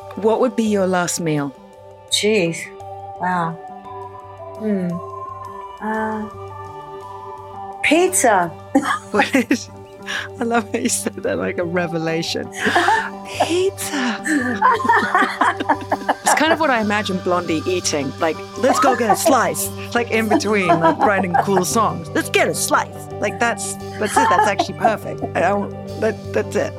What would be your last meal? Jeez. Wow. Pizza. What is... I love how you said that like a revelation. Pizza. It's kind of what I imagine Blondie eating. Like, let's go get a slice. Like in between, like writing cool songs. Let's get a slice. Like that's it. That's actually perfect. That's it.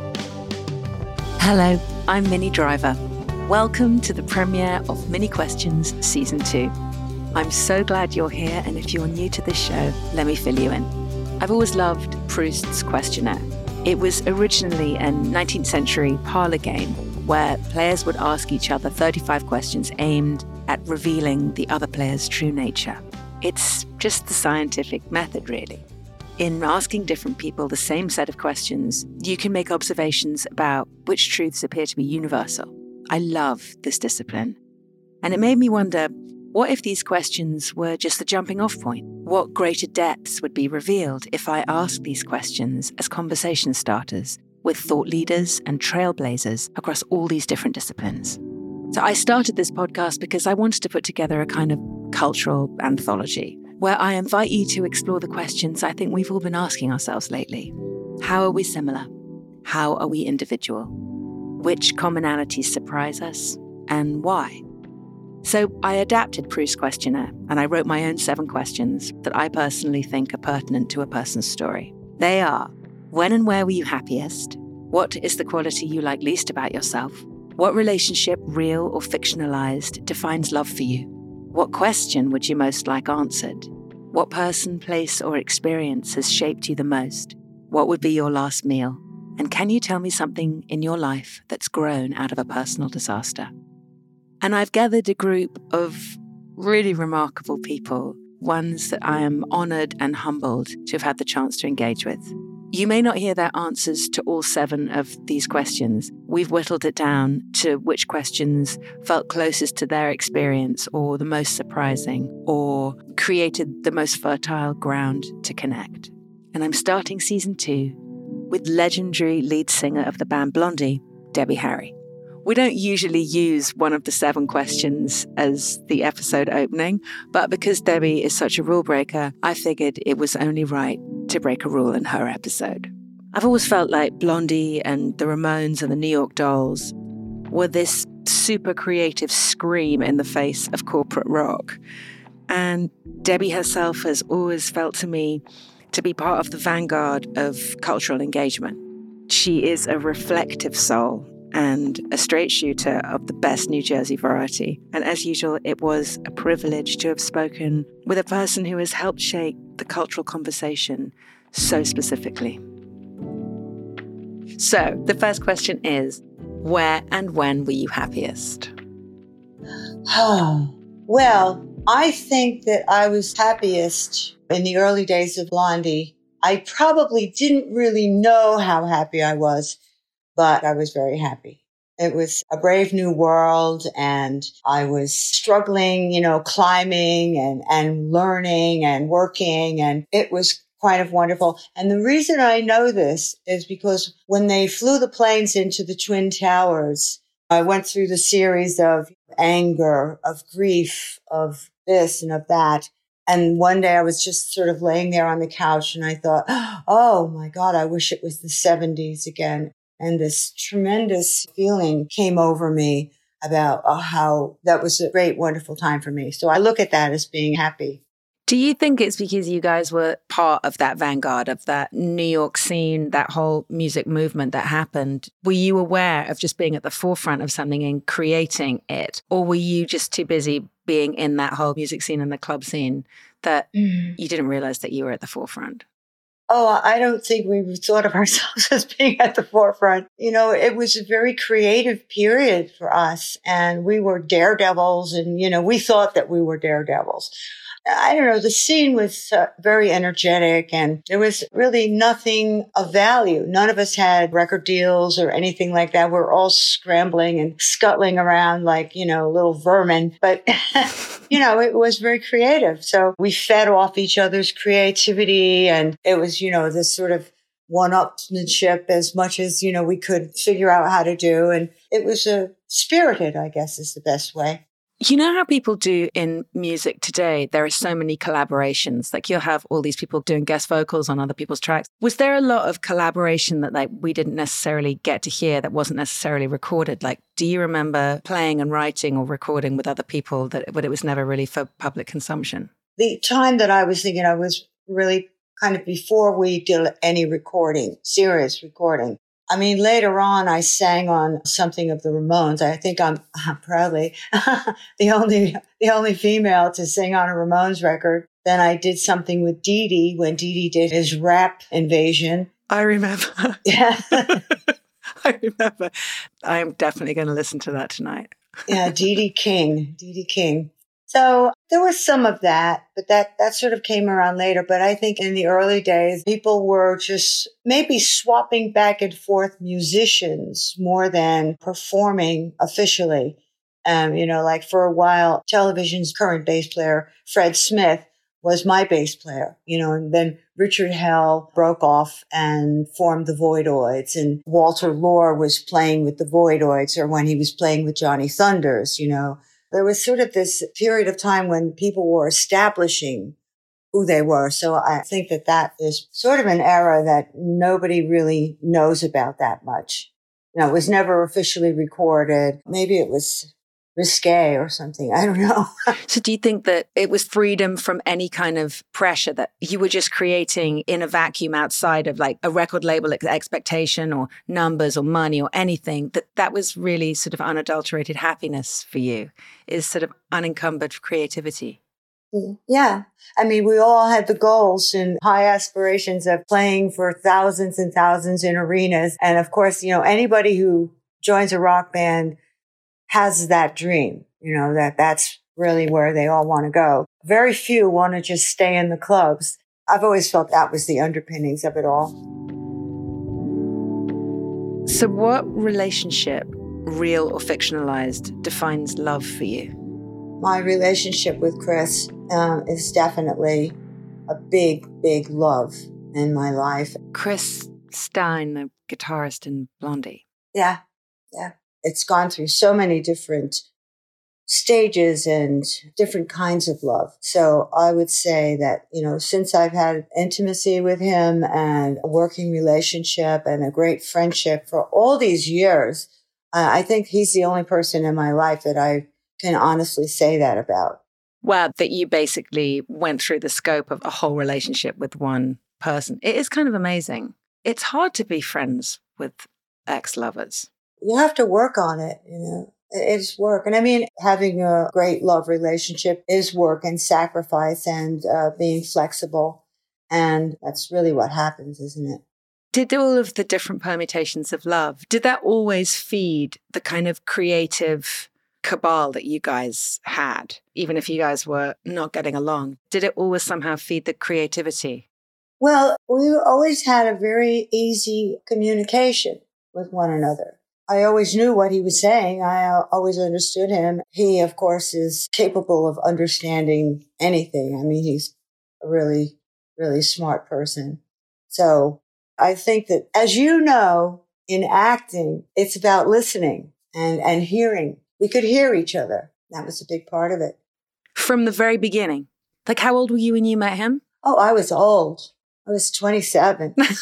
Hello, I'm Minnie Driver. Welcome to the premiere of Mini Questions Season 2. I'm so glad you're here, and if you're new to this show, let me fill you in. I've always loved Proust's Questionnaire. It was originally a 19th century parlor game where players would ask each other 35 questions aimed at revealing the other player's true nature. It's just the scientific method, really. In asking different people the same set of questions, you can make observations about which truths appear to be universal. I love this discipline. And it made me wonder, what if these questions were just the jumping off point? What greater depths would be revealed if I asked these questions as conversation starters with thought leaders and trailblazers across all these different disciplines? So I started this podcast because I wanted to put together a kind of cultural anthology where I invite you to explore the questions I think we've all been asking ourselves lately. How are we similar? How are we individual? Which commonalities surprise us and why? So I adapted Proust's Questionnaire and I wrote my own 7 questions that I personally think are pertinent to a person's story. They are: when and where were you happiest? What is the quality you like least about yourself? What relationship, real or fictionalized, defines love for you? What question would you most like answered? What person, place or experience has shaped you the most? What would be your last meal? And can you tell me something in your life that's grown out of a personal disaster? And I've gathered a group of really remarkable people, ones that I am honoured and humbled to have had the chance to engage with. You may not hear their answers to all 7 of these questions. We've whittled it down to which questions felt closest to their experience or the most surprising or created the most fertile ground to connect. And I'm starting Season 2 with legendary lead singer of the band Blondie, Debbie Harry. We don't usually use one of the 7 questions as the episode opening, but because Debbie is such a rule breaker, I figured it was only right to break a rule in her episode. I've always felt like Blondie and the Ramones and the New York Dolls were this super creative scream in the face of corporate rock. And Debbie herself has always felt to me to be part of the vanguard of cultural engagement. She is a reflective soul and a straight shooter of the best New Jersey variety. And as usual, it was a privilege to have spoken with a person who has helped shape the cultural conversation so specifically. So, the first question is, where and when were you happiest? Well, I think that I was happiest in the early days of Blondie. I probably didn't really know how happy I was, but I was very happy. It was a brave new world and I was struggling, climbing and learning and working, and it was kind of wonderful. And the reason I know this is because when they flew the planes into the Twin Towers, I went through the series of anger, of grief, of this and of that. And one day I was just sort of laying there on the couch and I thought, oh my God, I wish it was the 70s again. And this tremendous feeling came over me about how that was a great, wonderful time for me. So I look at that as being happy. Do you think it's because you guys were part of that vanguard, of that New York scene, that whole music movement that happened? Were you aware of just being at the forefront of something and creating it? Or were you just too busy being in that whole music scene and the club scene that you didn't realize that you were at the forefront? Oh, I don't think we thought of ourselves as being at the forefront. It was a very creative period for us, and we were daredevils, and, we thought that we were daredevils. I don't know, the scene was very energetic and there was really nothing of value. None of us had record deals or anything like that. We're all scrambling and scuttling around like, little vermin. But, it was very creative. So we fed off each other's creativity, and it was, this sort of one-upsmanship as much as, we could figure out how to do. And it was spirited, I guess is the best way. You know how people do in music today? There are so many collaborations. Like you'll have all these people doing guest vocals on other people's tracks. Was there a lot of collaboration that we didn't necessarily get to hear that wasn't necessarily recorded? Like, do you remember playing and writing or recording with other people but it was never really for public consumption? The time that I was thinking of was really kind of before we did any recording, serious recording. I mean, later on, I sang on something of the Ramones. I think I'm proudly the only female to sing on a Ramones record. Then I did something with Dee Dee when Dee Dee did his rap invasion. I remember. Yeah. I remember. I am definitely going to listen to that tonight. Yeah, Dee Dee King. So there was some of that, but that sort of came around later. But I think in the early days, people were just maybe swapping back and forth musicians more than performing officially. Like for a while, television's current bass player, Fred Smith, was my bass player, and then Richard Hell broke off and formed the Voidoids, and Walter Lore was playing with the Voidoids, or when he was playing with Johnny Thunders, There was sort of this period of time when people were establishing who they were. So I think that is sort of an era that nobody really knows about that much. It was never officially recorded. Maybe it was risque or something. I don't know. So do you think that it was freedom from any kind of pressure that you were just creating in a vacuum outside of like a record label expectation or numbers or money or anything, that was really sort of unadulterated happiness for you, is sort of unencumbered creativity? Yeah. I mean, we all had the goals and high aspirations of playing for thousands and thousands in arenas. And of course, anybody who joins a rock band has that dream, that's really where they all want to go. Very few want to just stay in the clubs. I've always felt that was the underpinnings of it all. So what relationship, real or fictionalized, defines love for you? My relationship with Chris is definitely a big, big love in my life. Chris Stein, the guitarist in Blondie. Yeah. It's gone through so many different stages and different kinds of love. So I would say that, since I've had intimacy with him and a working relationship and a great friendship for all these years, I think he's the only person in my life that I can honestly say that about. Wow, that you basically went through the scope of a whole relationship with one person. It is kind of amazing. It's hard to be friends with ex-lovers. You have to work on it, It's work. And I mean, having a great love relationship is work and sacrifice and being flexible. And that's really what happens, isn't it? Did all of the different permutations of love, did that always feed the kind of creative cabal that you guys had, even if you guys were not getting along? Did it always somehow feed the creativity? Well, we always had a very easy communication with one another. I always knew what he was saying. I always understood him. He, of course, is capable of understanding anything. I mean, he's a really, really smart person. So I think that, as you know, in acting, it's about listening and hearing. We could hear each other. That was a big part of it. From the very beginning? Like, how old were you when you met him? Oh, I was old. I was 27. I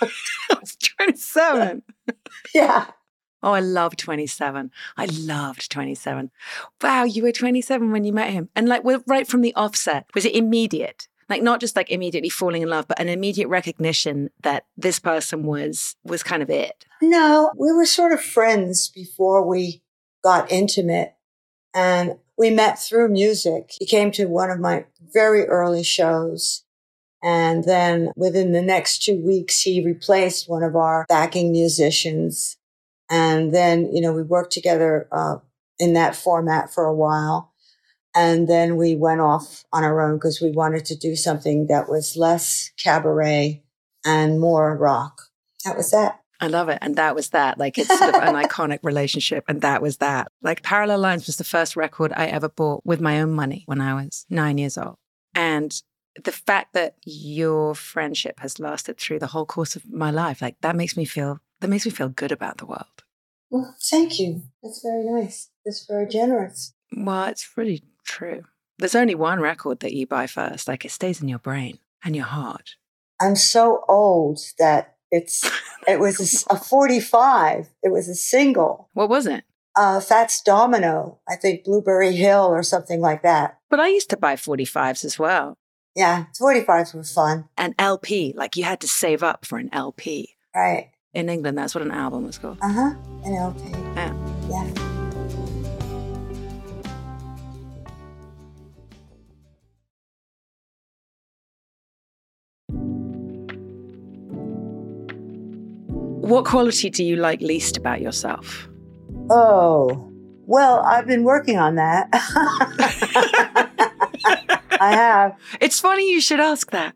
was 27. Yeah. Oh, I loved 27. I loved 27. Wow, you were 27 when you met him. And like, right from the offset, was it immediate? Like, not just like immediately falling in love, but an immediate recognition that this person was kind of it? No, we were sort of friends before we got intimate. And we met through music. He came to one of my very early shows. And then within the next 2 weeks, he replaced one of our backing musicians. And then, we worked together in that format for a while. And then we went off on our own because we wanted to do something that was less cabaret and more rock. That was that. I love it. And that was that. Like, it's sort of an iconic relationship. And that was that. Like, Parallel Lines was the first record I ever bought with my own money when I was 9 years old. And the fact that your friendship has lasted through the whole course of my life, like that makes me feel good about the world. Well, thank you. That's very nice. That's very generous. Well, it's really true. There's only one record that you buy first. Like, it stays in your brain and your heart. I'm so old that it was a 45. It was a single. What was it? Fats Domino, I think Blueberry Hill or something like that. But I used to buy 45s as well. Yeah, 45s were fun. An LP, like you had to save up for an LP. Right. In England, that's what an album was called. Uh-huh, an LP. Yeah. Yeah. What quality do you like least about yourself? Oh, well, I've been working on that. I have. It's funny you should ask that.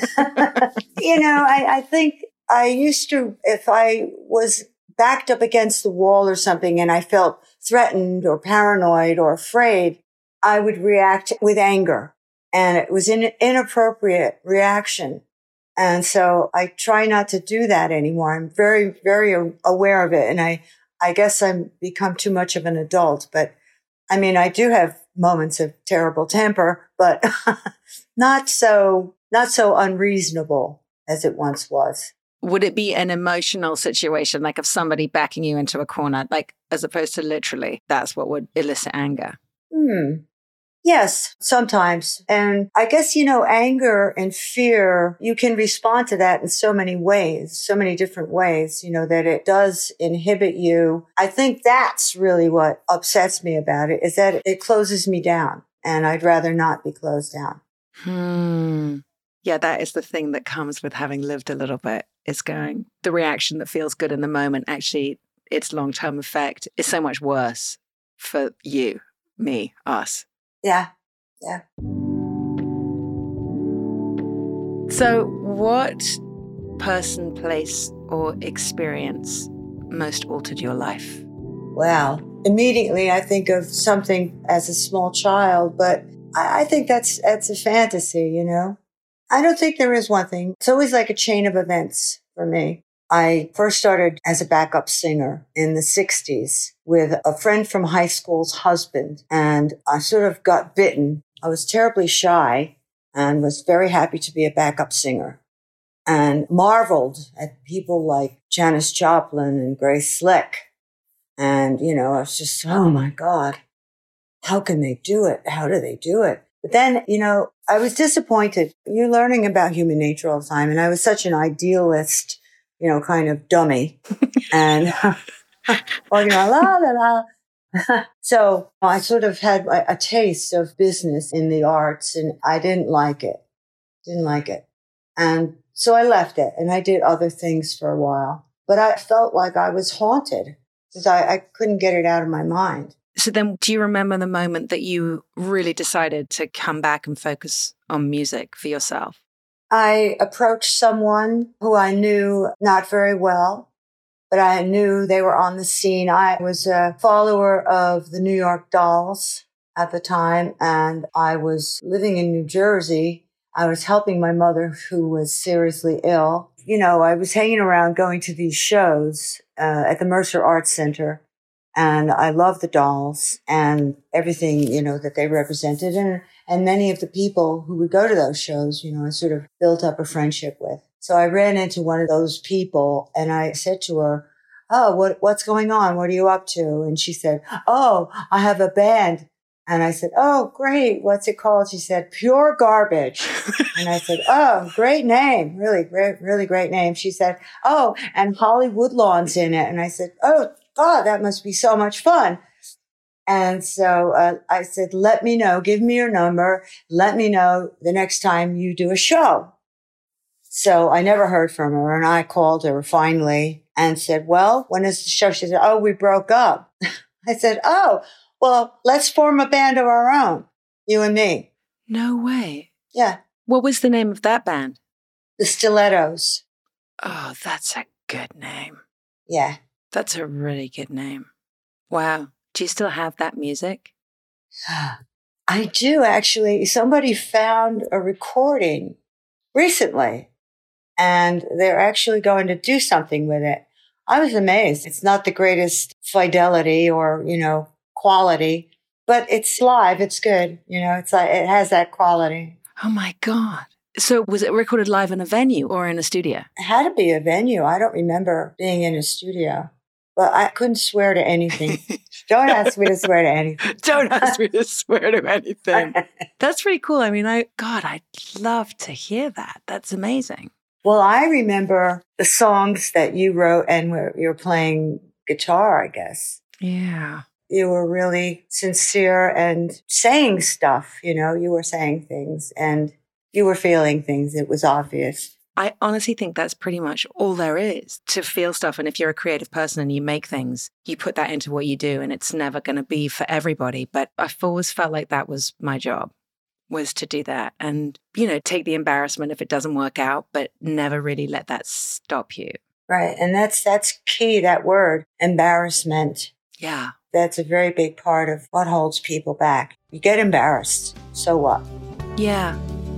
I think I used to, if I was backed up against the wall or something and I felt threatened or paranoid or afraid, I would react with anger. And it was an inappropriate reaction. And so I try not to do that anymore. I'm very, very aware of it. And I guess I'm become too much of an adult. But I mean, I do have moments of terrible temper, but not so unreasonable as it once was. Would it be an emotional situation, like of somebody backing you into a corner, like as opposed to literally, that's what would elicit anger? Yes, sometimes. And I guess, anger and fear, you can respond to that in so many ways, so many different ways, that it does inhibit you. I think that's really what upsets me about it, is that it closes me down, and I'd rather not be closed down. Yeah, that is the thing that comes with having lived a little bit, is going, the reaction that feels good in the moment, actually, its long-term effect is so much worse for you, me, us. Yeah. So what person, place, or experience most altered your life? Well, immediately I think of something as a small child, but I think that's a fantasy, I don't think there is one thing. It's always like a chain of events for me. I first started as a backup singer in the 60s with a friend from high school's husband, and I sort of got bitten. I was terribly shy and was very happy to be a backup singer and marveled at people like Janis Joplin and Grace Slick. And, I was just, oh my God, how can they do it? How do they do it? But then, I was disappointed. You're learning about human nature all the time. And I was such an idealist, kind of dummy. And, la, la, la. So I sort of had a taste of business in the arts, and I didn't like it. And so I left it, and I did other things for a while. But I felt like I was haunted because I couldn't get it out of my mind. So then, do you remember the moment that you really decided to come back and focus on music for yourself? I approached someone who I knew not very well, but I knew they were on the scene. I was a follower of the New York Dolls at the time, and I was living in New Jersey. I was helping my mother, who was seriously ill. I was hanging around going to these shows at the Mercer Arts Center, and I loved the Dolls and everything, that they represented. And many of the people who would go to those shows, I sort of built up a friendship with. So I ran into one of those people and I said to her, "Oh, what's going on? What are you up to?" And she said, "Oh, I have a band." And I said, "Oh, great. What's it called?" She said, "Pure Garbage." And I said, "Oh, great name. Really great, really great name." She said, "Oh, and Holly Woodlawn's in it." And I said, "Oh, God, that must be so much fun." And so I said, "Let me know. Give me your number. Let me know the next time you do a show." So I never heard from her, and I called her finally and said, "Well, when is the show?" She said, "Oh, we broke up." I said, "Oh, well, let's form a band of our own, you and me." No way. Yeah. What was the name of that band? The Stilettos. Oh, that's a good name. Yeah. That's a really good name. Wow. Do you still have that music? I do actually. Somebody found a recording recently and they're actually going to do something with it. I was amazed. It's not the greatest fidelity or, quality, but it's live. It's good. It's like, it has that quality. Oh my God. So was it recorded live in a venue or in a studio? It had to be a venue. I don't remember being in a studio, but I couldn't swear to anything. Don't ask me to swear to anything. Don't ask me to swear to anything. That's pretty cool. I mean, I'd love to hear that. That's amazing. Well, I remember the songs that you wrote and where you're playing guitar, I guess. Yeah. You were really sincere and saying stuff, you were saying things and you were feeling things. It was obvious. I honestly think that's pretty much all there is to feel stuff. And if you're a creative person and you make things, you put that into what you do and it's never going to be for everybody. But I've always felt like that was my job, was to do that and, take the embarrassment if it doesn't work out, but never really let that stop you. Right. And that's key, that word, embarrassment. Yeah. That's a very big part of what holds people back. You get embarrassed. So what? Yeah.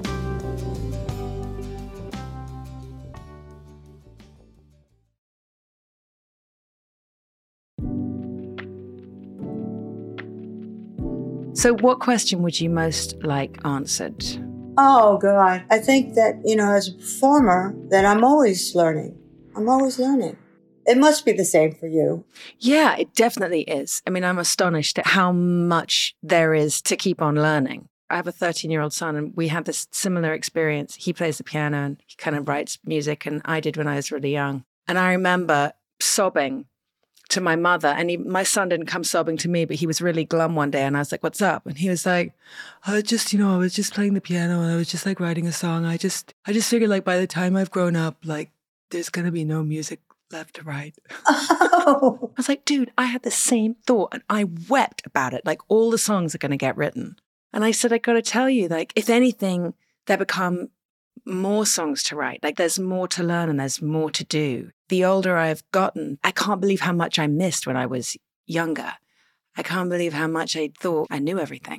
So what question would you most like answered? Oh, God. I think that, as a performer, that I'm always learning. I'm always learning. It must be the same for you. Yeah, it definitely is. I mean, I'm astonished at how much there is to keep on learning. I have a 13-year-old son and we had this similar experience. He plays the piano and he kind of writes music and I did when I was really young. And I remember sobbing to my mother and my son didn't come sobbing to me, but he was really glum one day and I was like, what's up? And he was like, I was just playing the piano and I was just like writing a song. I just figured like by the time I've grown up, like there's going to be no music left to write. Oh. I was like, dude, I had the same thought and I wept about it. Like all the songs are going to get written. And I said, I got to tell you, like, if anything, there become more songs to write. Like there's more to learn and there's more to do. The older I've gotten, I can't believe how much I missed when I was younger. I can't believe how much I thought I knew everything.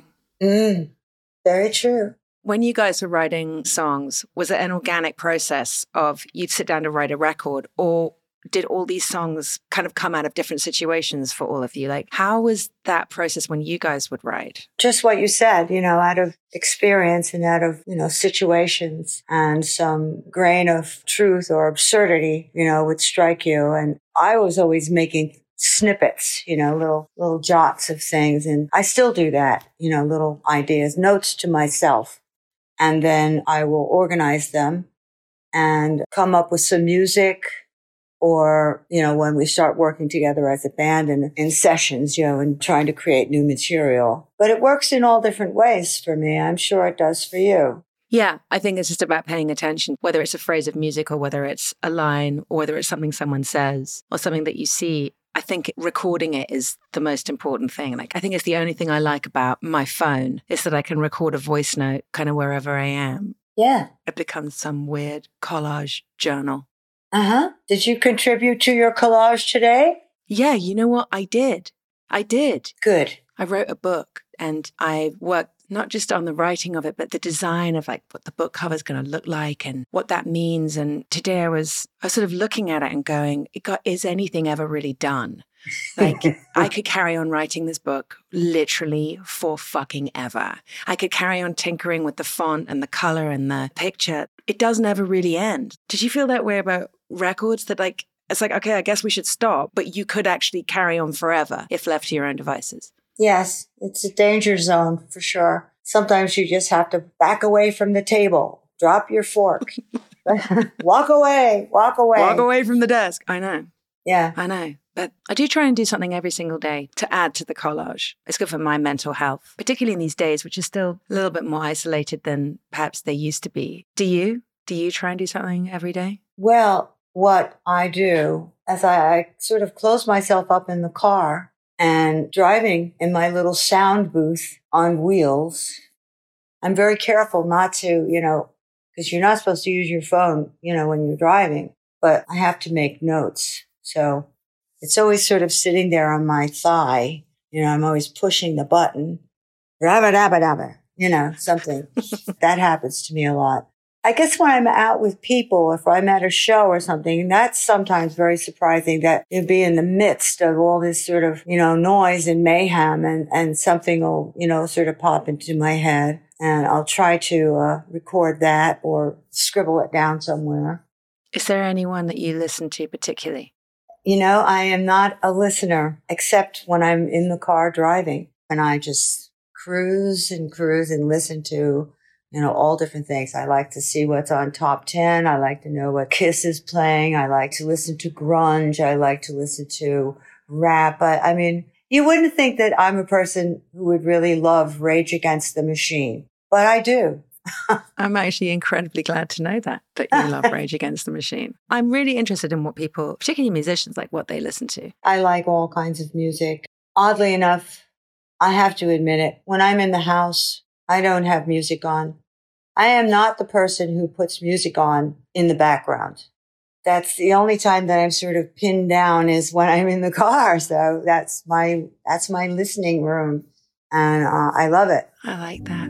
Very true. When you guys were writing songs, was it an organic process of you'd sit down to write a record, or did all these songs kind of come out of different situations for all of you? Like, how was that process when you guys would write? Just what you said, out of experience and out of, situations and some grain of truth or absurdity, would strike you. And I was always making snippets, little jots of things. And I still do that, little ideas, notes to myself. And then I will organize them and come up with some music. Or, when we start working together as a band and in sessions, and trying to create new material. But it works in all different ways for me. I'm sure it does for you. Yeah, I think it's just about paying attention, whether it's a phrase of music or whether it's a line or whether it's something someone says or something that you see. I think recording it is the most important thing. Like, I think it's the only thing I like about my phone is that I can record a voice note kind of wherever I am. Yeah. It becomes some weird collage journal. Did you contribute to your collage today? Yeah, you know what? I did. Good. I wrote a book and I worked not just on the writing of it, but the design of like what the book cover is going to look like and what that means. And today I was sort of looking at it and going, is anything ever really done? Like I could carry on writing this book literally for fucking ever. I could carry on tinkering with the font and the color and the picture. It doesn't ever really end. Did you feel that way about records that like, it's like, okay, I guess we should stop, but you could actually carry on forever if left to your own devices? Yes, it's a danger zone for sure. Sometimes you just have to back away from the table, drop your fork, walk away. Walk away from the desk. I know. Yeah. I know. But I do try and do something every single day to add to the collage. It's good for my mental health, particularly in these days, which is still a little bit more isolated than perhaps they used to be. Do you? Do you try and do something every day? Well, what I do is I sort of close myself up in the car and driving in my little sound booth on wheels. I'm very careful not to, because you're not supposed to use your phone, when you're driving, but I have to make notes. So it's always sort of sitting there on my thigh. I'm always pushing the button rabba, dabba, dabba, something. That happens to me a lot. I guess when I'm out with people, if I'm at a show or something, that's sometimes very surprising that you'll be in the midst of all this sort of, noise and mayhem and something will, sort of pop into my head. And I'll try to record that or scribble it down somewhere. Is there anyone that you listen to particularly? I am not a listener except when I'm in the car driving and I just cruise and listen to, all different things. I like to see what's on top 10. I like to know what Kiss is playing. I like to listen to grunge. I like to listen to rap. I mean, you wouldn't think that I'm a person who would really love Rage Against the Machine, but I do. I'm actually incredibly glad to know that you love Rage Against the Machine. I'm really interested in what people, particularly musicians, like what they listen to. I like all kinds of music. Oddly enough, I have to admit it, when I'm in the house, I don't have music on. I am not the person who puts music on in the background. That's the only time that I'm sort of pinned down is when I'm in the car. So that's my listening room. And I love it. I like that.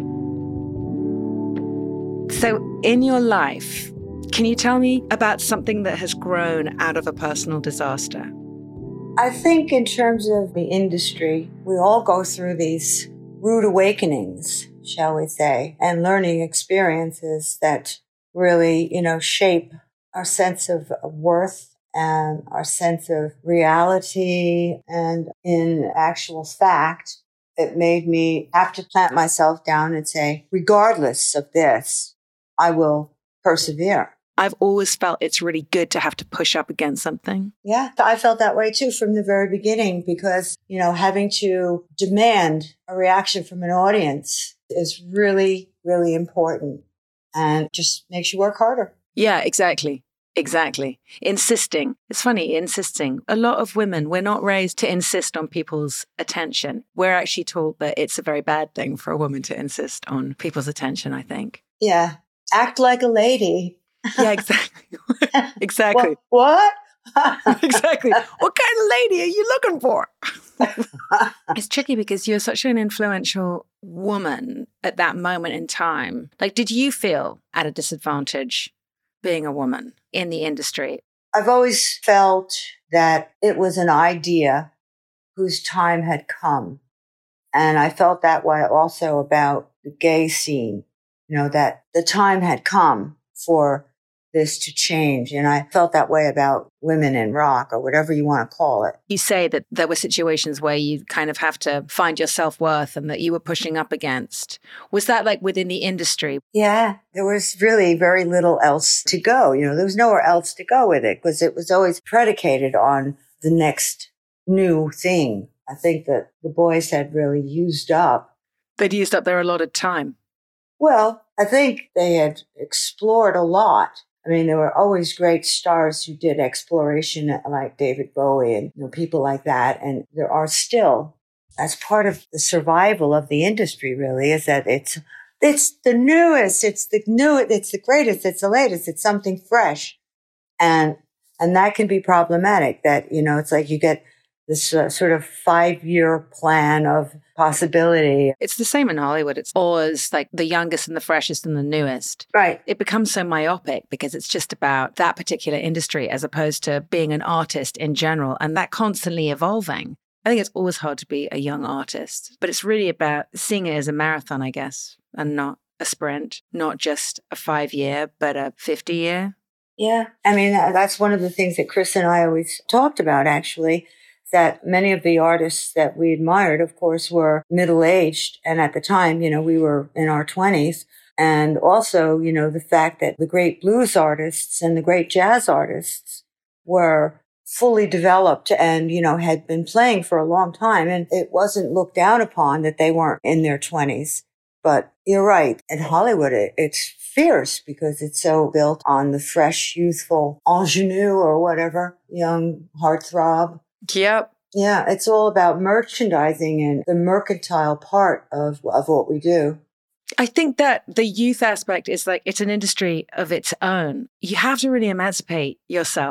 So in your life, can you tell me about something that has grown out of a personal disaster? I think in terms of the industry, we all go through these rude awakenings, shall we say, and learning experiences that really, shape our sense of worth and our sense of reality. And in actual fact, it made me have to plant myself down and say, regardless of this, I will persevere. I've always felt it's really good to have to push up against something. Yeah, I felt that way too from the very beginning because, having to demand a reaction from an audience is really, really important and just makes you work harder. Yeah, exactly. Exactly. Insisting. It's funny, insisting. A lot of women, we're not raised to insist on people's attention. We're actually taught that it's a very bad thing for a woman to insist on people's attention, I think. Yeah. Act like a lady. Yeah, exactly. Exactly. What? Exactly. What kind of lady are you looking for? It's tricky because you're such an influential woman at that moment in time. Like, did you feel at a disadvantage being a woman in the industry? I've always felt that it was an idea whose time had come. And I felt that way also about the gay scene, that the time had come for this to change. And I felt that way about women in rock or whatever you want to call it. You say that there were situations where you kind of have to find your self-worth and that you were pushing up against. Was that like within the industry? Yeah, there was really very little else to go. There was nowhere else to go with it because it was always predicated on the next new thing. I think that the boys had really used up. They'd used up their allotted time. Well, I think they had explored a lot. I mean, there were always great stars who did exploration like David Bowie and people like that. And there are still, as part of the survival of the industry, really, is that it's the newest, it's the greatest, it's the latest, it's something fresh. And that can be problematic that, it's like you get this sort of 5-year plan of possibility. It's the same in Hollywood. It's always like the youngest and the freshest and the newest. Right. It becomes so myopic because it's just about that particular industry as opposed to being an artist in general and that constantly evolving. I think it's always hard to be a young artist, but it's really about seeing it as a marathon, I guess, and not a sprint, not just a 5-year, but a 50-year. Yeah. I mean, that's one of the things that Chris and I always talked about, actually. That many of the artists that we admired, of course, were middle-aged. And at the time, we were in our 20s. And also, the fact that the great blues artists and the great jazz artists were fully developed and, had been playing for a long time. And it wasn't looked down upon that they weren't in their 20s. But you're right. In Hollywood, it's fierce because it's so built on the fresh, youthful ingenue or whatever, young heartthrob. Yep. Yeah, it's all about merchandising and the mercantile part of what we do. I think that the youth aspect is like, it's an industry of its own. You have to really emancipate yourself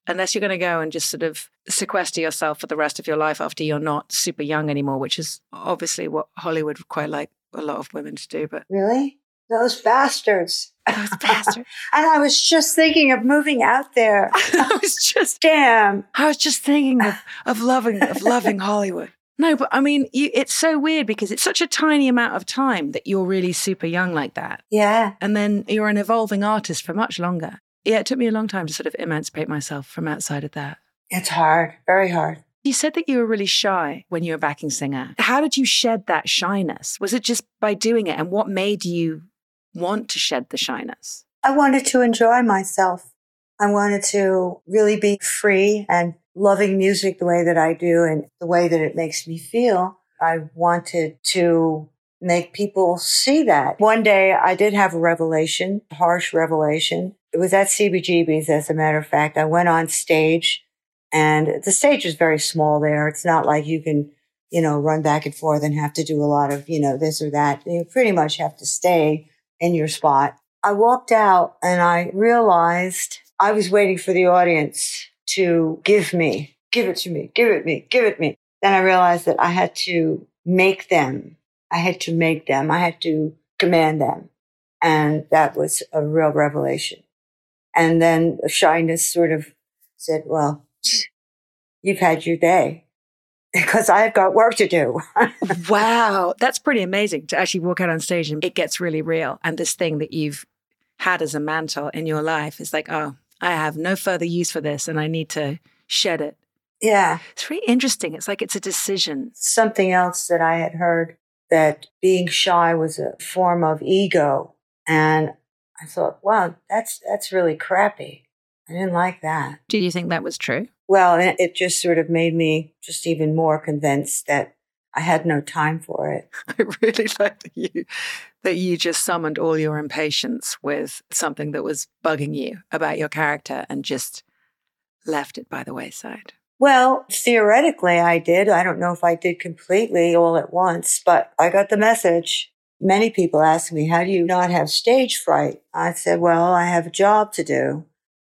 unless you're going to go and just sort of sequester yourself for the rest of your life after you're not super young anymore, which is obviously what Hollywood would quite like a lot of women to do. But really? Those bastards. Those bastards. And I was just thinking of moving out there. I was just thinking of loving Hollywood. No, but I mean, it's so weird because it's such a tiny amount of time that you're really super young like that. Yeah. And then you're an evolving artist for much longer. Yeah, it took me a long time to sort of emancipate myself from outside of that. It's hard, very hard. You said that you were really shy when you were a backing singer. How did you shed that shyness? Was it just by doing it? And what made you want to shed the shyness? I wanted to enjoy myself. I wanted to really be free and loving music the way that I do and the way that it makes me feel. I wanted to make people see that. One day I did have a revelation, a harsh revelation. It was at CBGB's, as a matter of fact. I went on stage, and the stage is very small there. It's not like you can, run back and forth and have to do a lot of, this or that. You pretty much have to stay in your spot. I walked out and I realized I was waiting for the audience to give it to me. Then I realized that I had to make them. I had to command them. And that was a real revelation. And then the shyness sort of said, well, you've had your day because I've got work to do. Wow. That's pretty amazing to actually walk out on stage and it gets really real. And this thing that you've had as a mantle in your life is like, oh, I have no further use for this and I need to shed it. Yeah. It's really interesting. It's like it's a decision. Something else that I had heard, that being shy was a form of ego. And I thought, wow, that's really crappy. I didn't like that. Do you think that was true? Well, it just sort of made me just even more convinced that I had no time for it. I really like that you just summoned all your impatience with something that was bugging you about your character and just left it by the wayside. Well, theoretically, I did. I don't know if I did completely all at once, but I got the message. Many people ask me, how do you not have stage fright? I said, well, I have a job to do.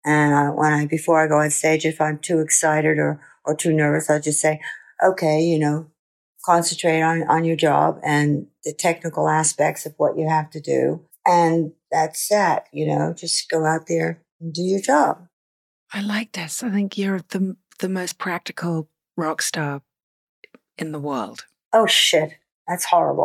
And before I go on stage, if I'm too excited or too nervous, I'll just say, okay, concentrate on your job and the technical aspects of what you have to do. And that's that, just go out there and do your job. I like this. I think you're the most practical rock star in the world. Oh, shit. That's horrible.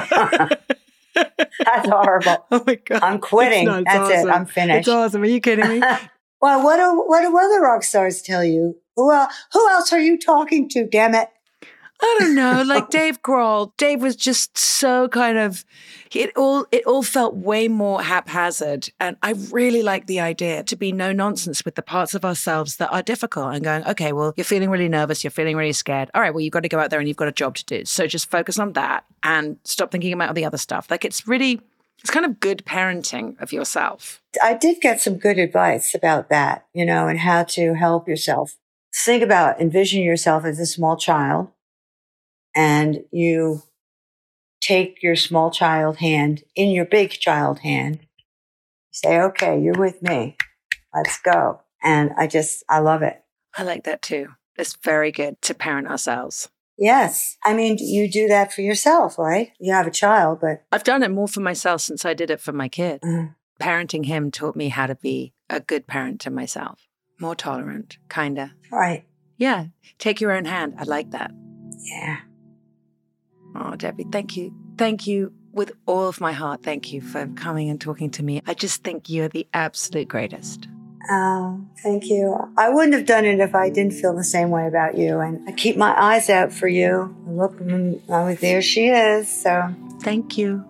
That's horrible. Oh, my God. I'm quitting. That's awesome. it. I'm finished. It's awesome. Are you kidding me? Well, what do other rock stars tell you? Who else are you talking to, damn it? I don't know, like Dave Grohl. Dave was just so kind of, it all felt way more haphazard. And I really like the idea to be no nonsense with the parts of ourselves that are difficult and going, okay, well, you're feeling really nervous. You're feeling really scared. All right, well, you've got to go out there and you've got a job to do. So just focus on that and stop thinking about the other stuff. Like it's kind of good parenting of yourself. I did get some good advice about that, and how to help yourself. Envision yourself as a small child. And you take your small child hand in your big child hand. Say, okay, you're with me. Let's go. And I love it. I like that too. It's very good to parent ourselves. Yes. I mean, you do that for yourself, right? You have a child, but... I've done it more for myself since I did it for my kid. Mm-hmm. Parenting him taught me how to be a good parent to myself. More tolerant, kinder. Right. Yeah. Take your own hand. I like that. Yeah. Oh, Debbie, thank you. Thank you with all of my heart. Thank you for coming and talking to me. I just think you're the absolute greatest. Oh, thank you. I wouldn't have done it if I didn't feel the same way about you. And I keep my eyes out for you. Look, there she is. So thank you.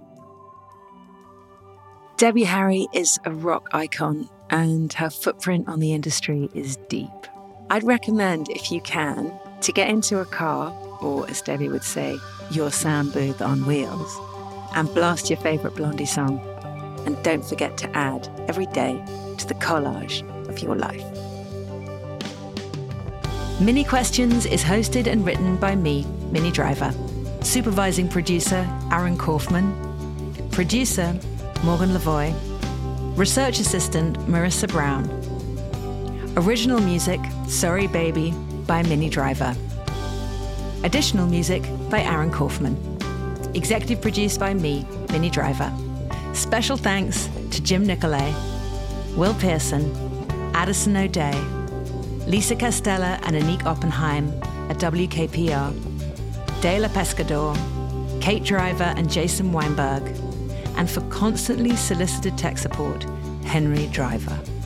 Debbie Harry is a rock icon and her footprint on the industry is deep. I'd recommend, if you can, to get into a car, or as Debbie would say, your sound booth on wheels, and blast your favorite Blondie song. And don't forget to add every day to the collage of your life. Mini Questions is hosted and written by me, Minnie Driver. Supervising producer, Aaron Kaufman. Producer, Morgan Lavoie. Research assistant, Marissa Brown. Original music, Surrey Baby, by Minnie Driver. Additional music by Aaron Kaufman. Executive produced by me, Minnie Driver. Special thanks to Jim Nicolay, Will Pearson, Addison O'Day, Lisa Castella and Anique Oppenheim at WKPR, Dela Pescador, Kate Driver and Jason Weinberg, and for constantly solicited tech support, Henry Driver.